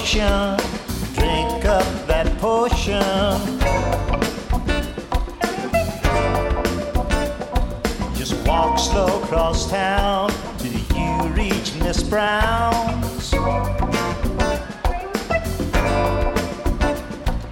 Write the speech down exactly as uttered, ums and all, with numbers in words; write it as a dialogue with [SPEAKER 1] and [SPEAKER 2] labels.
[SPEAKER 1] ocean. Drink up that potion. Just walk slow across town till you reach Miss Brown's.